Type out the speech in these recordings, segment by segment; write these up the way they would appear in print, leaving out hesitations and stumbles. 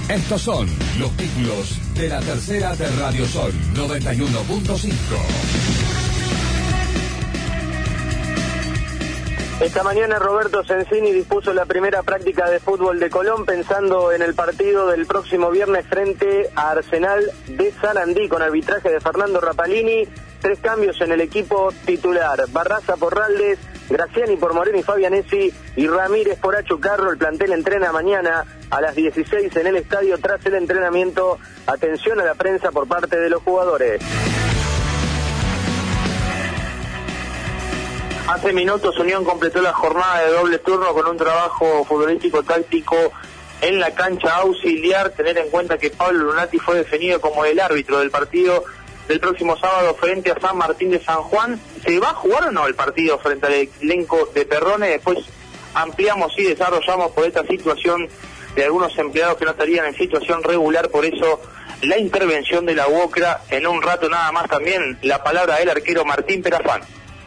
Estos son los títulos de la tercera de Radio Sol 91.5. Esta mañana Roberto Sensini dispuso la primera práctica de fútbol de Colón pensando en el partido del próximo viernes frente a Arsenal de Sarandí con arbitraje de Fernando Rapalini. 3 cambios en el equipo titular: Barraza por Raldes, Graciani por Moreno y Fabianesi y Ramírez por Achucarro. El plantel entrena mañana a las 16 en el estadio. Tras el entrenamiento, atención a la prensa por parte de los jugadores. Hace minutos Unión completó la jornada de doble turno con un trabajo futbolístico táctico en la cancha auxiliar. Tener en cuenta que Pablo Lunati fue definido como el árbitro del partido del próximo sábado frente a San Martín de San Juan. ¿Se va a jugar o no el partido frente al elenco de Perrone? Después ampliamos y desarrollamos por esta situación de algunos empleados que no estarían en situación regular, por eso la intervención de la UOCRA. En un rato nada más también la palabra del arquero Martín Perafán.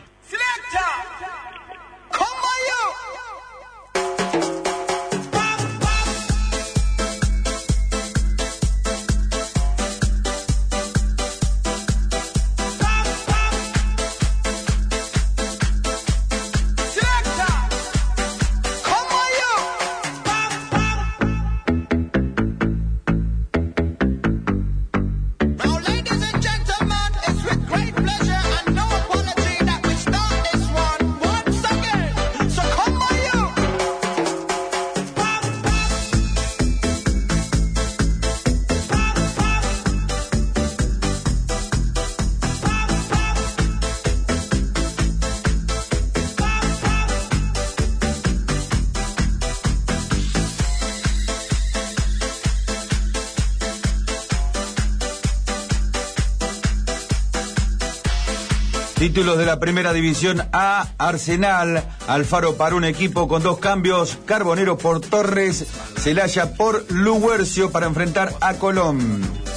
Títulos de la Primera División A. Arsenal, Alfaro para un equipo con 2 cambios, Carbonero por Torres, Celaya por Luguercio para enfrentar a Colón.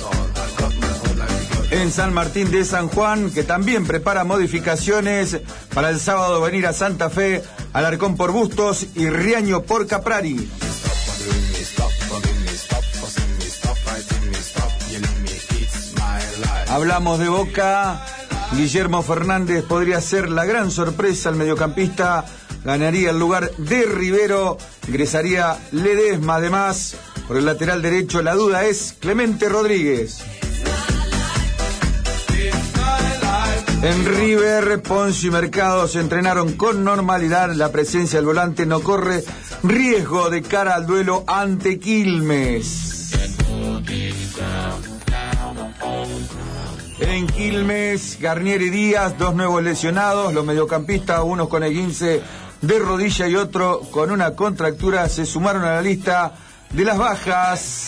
En San Martín de San Juan, que también prepara modificaciones para el sábado, venir a Santa Fe, Alarcón por Bustos y Riaño por Caprari. Hablamos de Boca. Guillermo Fernández podría ser la gran sorpresa. El mediocampista ganaría el lugar de Rivero, ingresaría Ledesma. Además, por el lateral derecho la duda es Clemente Rodríguez. En River, Poncio y Mercado se entrenaron con normalidad. La presencia del volante no corre riesgo de cara al duelo ante Quilmes. En Quilmes, Garnier y Díaz, 2 nuevos lesionados. Los mediocampistas, uno con esguince de rodilla y otro con una contractura, se sumaron a la lista de las bajas.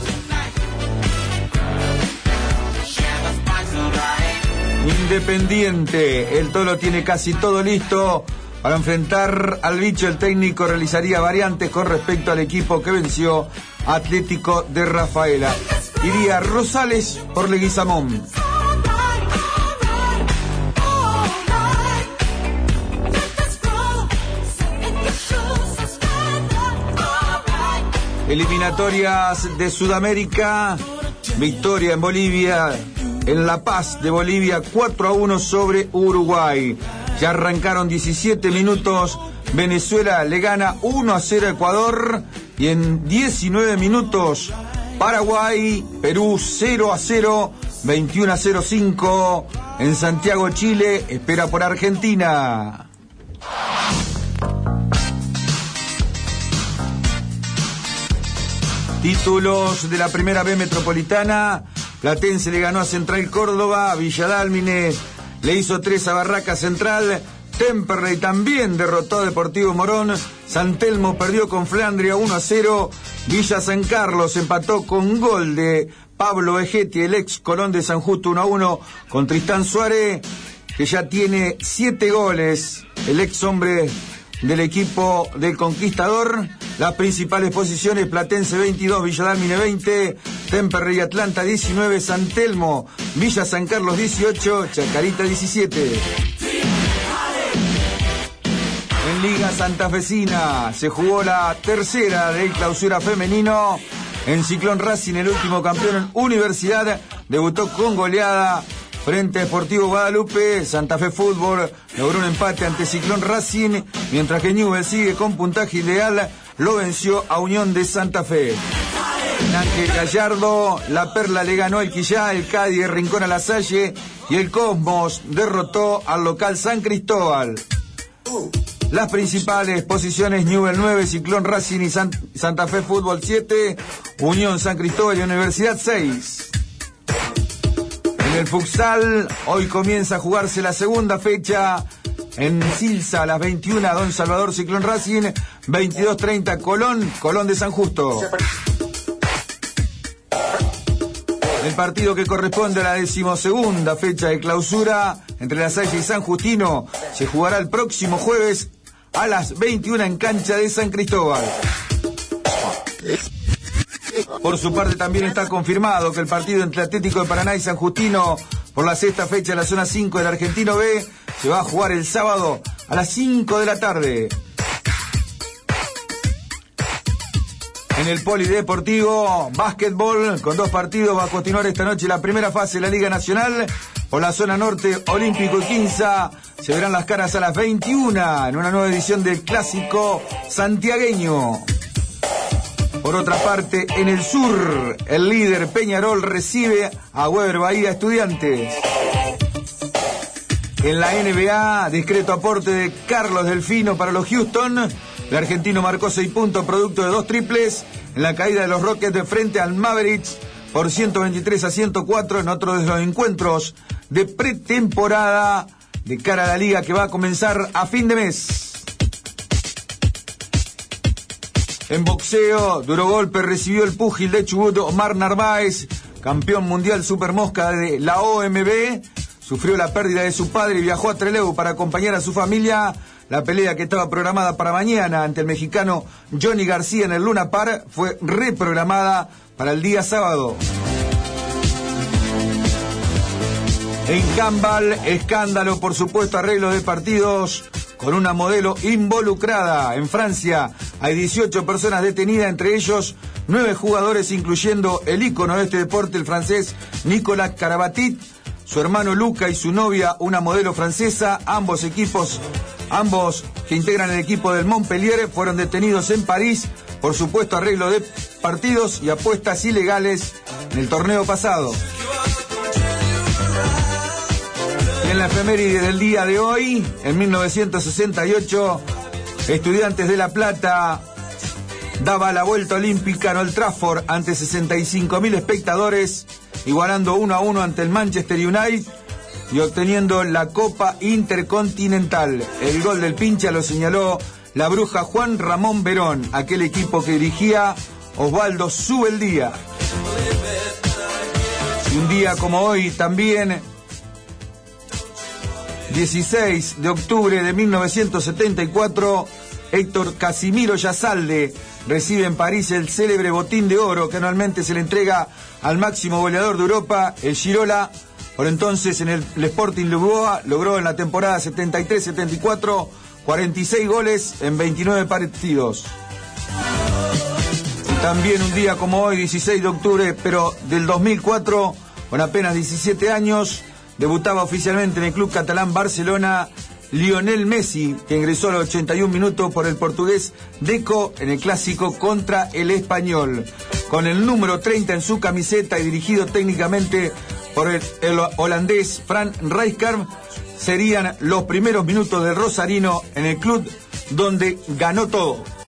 Independiente, el Tolo tiene casi todo listo para enfrentar al bicho. El técnico realizaría variantes con respecto al equipo que venció Atlético de Rafaela. Iría Rosales por Leguizamón. Eliminatorias de Sudamérica, victoria en Bolivia, en La Paz de Bolivia, 4-1 sobre Uruguay. Ya arrancaron 17 minutos, Venezuela le gana 1-0 a Ecuador y en 19 minutos Paraguay, Perú 0-0, 21-05 en Santiago, Chile, espera por Argentina. Títulos de la Primera B Metropolitana. Platense le ganó a Central Córdoba, Villa Dálmine le hizo 3 a Barraca Central, Temperley también derrotó a Deportivo Morón, San Telmo perdió con Flandria 1-0, Villa San Carlos empató con gol de Pablo Vegetti, el ex Colón de San Justo 1-1 con Tristán Suárez, que ya tiene 7 goles, el ex hombre del equipo del Conquistador. Las principales posiciones: Platense 22, Villa Dálmine 20, Temperley y Atlanta 19, San Telmo, Villa San Carlos 18, Chacarita 17. En Liga Santafesina se jugó la tercera del Clausura femenino. En Ciclón Racing, el último campeón en Universidad, debutó con goleada frente a Sportivo Guadalupe. Santa Fe Fútbol logró un empate ante Ciclón Racing, mientras que Newell's sigue con puntaje ideal, lo venció a Unión de Santa Fe. En Ángel Gallardo, La Perla le ganó al Quillá, el Cádiz Rincón a La Salle y el Cosmos derrotó al local San Cristóbal. Las principales posiciones: Newell's 9, Ciclón Racing y Santa Fe Fútbol 7, Unión San Cristóbal y Universidad 6. En el futsal, hoy comienza a jugarse la segunda fecha. En Silsa, a las 21, Don Salvador Ciclón Racing, 22:30 Colón de San Justo. El partido que corresponde a la 12ª fecha de clausura entre La Salle y San Justino se jugará el próximo jueves a las 21 en cancha de San Cristóbal. Por su parte, también está confirmado que el partido entre Atlético de Paraná y San Justino por la 6ª fecha de la zona 5 del Argentino B se va a jugar el sábado a las 5 de la tarde. En el polideportivo, básquetbol, con 2 partidos, va a continuar esta noche la primera fase de la Liga Nacional. Por la zona norte, Olímpico y Quinza se verán las caras a las 21 en una nueva edición del Clásico Santiagueño. Por otra parte, en el sur, el líder Peñarol recibe a Weber Bahía Estudiantes. En la NBA, discreto aporte de Carlos Delfino para los Houston. El argentino marcó 6 puntos producto de 2 triples en la caída de los Rockets de frente al Mavericks por 123-104 en otro de los encuentros de pretemporada de cara a la liga que va a comenzar a fin de mes. En boxeo, duro golpe recibió el púgil de Chubut Omar Narváez, campeón mundial supermosca de la OMB. Sufrió la pérdida de su padre y viajó a Trelew para acompañar a su familia. La pelea que estaba programada para mañana ante el mexicano Johnny García en el Luna Park fue reprogramada para el día sábado. En handball, escándalo por supuesto arreglo de partidos con una modelo involucrada. En Francia hay 18 personas detenidas, entre ellos 9 jugadores, incluyendo el ícono de este deporte, el francés Nicolas Karabatic, su hermano Luca y su novia, una modelo francesa. Ambos que integran el equipo del Montpellier fueron detenidos en París por supuesto arreglo de partidos y apuestas ilegales en el torneo pasado. En la efeméride del día de hoy, en 1968, Estudiantes de La Plata daba la vuelta olímpica en Old Trafford ante 65.000 espectadores, igualando 1-1 ante el Manchester United y obteniendo la Copa Intercontinental. El gol del pincha lo señaló la bruja Juan Ramón Verón, aquel equipo que dirigía Osvaldo Subeldía. Y un día como hoy también, 16 de octubre de 1974, Héctor Casimiro Yazalde recibe en París el célebre botín de oro que anualmente se le entrega al máximo goleador de Europa, el Girola. Por entonces en el Sporting Lisboa logró en la temporada 73-74 46 goles en 29 partidos. También un día como hoy, 16 de octubre, pero del 2004, con apenas 17 años, debutaba oficialmente en el club catalán Barcelona Lionel Messi, que ingresó a los 81 minutos por el portugués Deco en el clásico contra el Español. Con el número 30 en su camiseta y dirigido técnicamente por el holandés Frank Rijkaard, serían los primeros minutos del rosarino en el club donde ganó todo.